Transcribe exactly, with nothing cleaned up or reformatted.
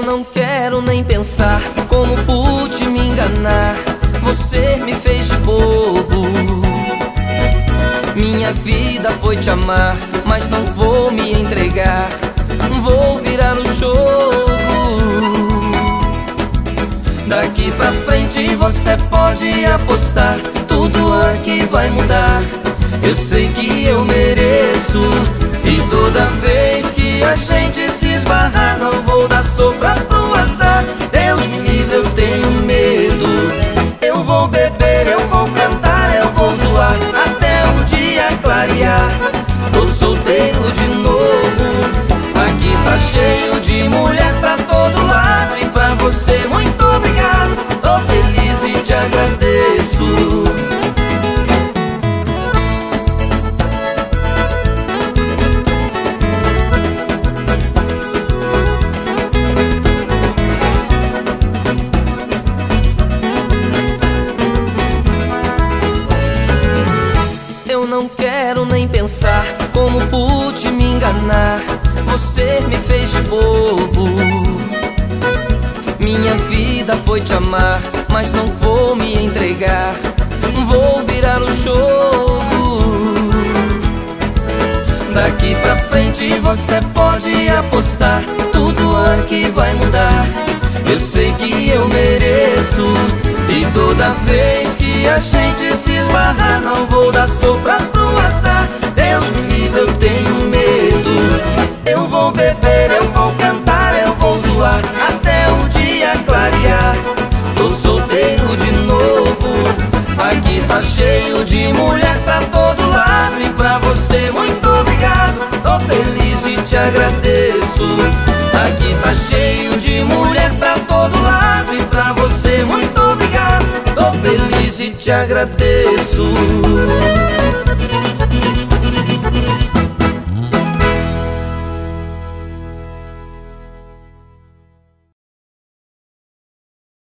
não quero nem pensar como pude me enganar. Você me fez de bobo. Minha vida foi te amar, mas não vou me entregar. Vou virar o jogo. Daqui pra frente você pode apostar, tudo aqui vai mudar. Eu sei que eu mereço, e toda vez que a gente se esbarrar, não vou dar sopa pro azar. Deus me livre, eu tenho medo. Eu vou beber, eu vou cantar, eu vou zoar até o dia clarear. Tô solteiro de novo, aqui tá cheio de mulher pra todo lado. E pra você muito obrigado, tô feliz e te agradeço. Eu não quero nem pensar como pude me enganar. Você me fez de bobo. Minha vida foi te amar, mas não vou me entregar. Vou virar o jogo. Daqui pra frente você pode apostar, tudo aqui vai mudar. Eu sei que eu mereço, e toda vez que a gente se esbarrar, não vou dar sopa pro azar. Deus me livre, eu tenho medo. Eu vou beber, eu vou cantar, eu vou zoar até o dia clarear. Tô solteiro de novo, aqui tá cheio de mulher pra todo lado. E pra você muito obrigado, tô feliz e te agradeço. Aqui tá cheio de mulher pra todo lado. E pra você muito obrigado, tô feliz e te agradeço.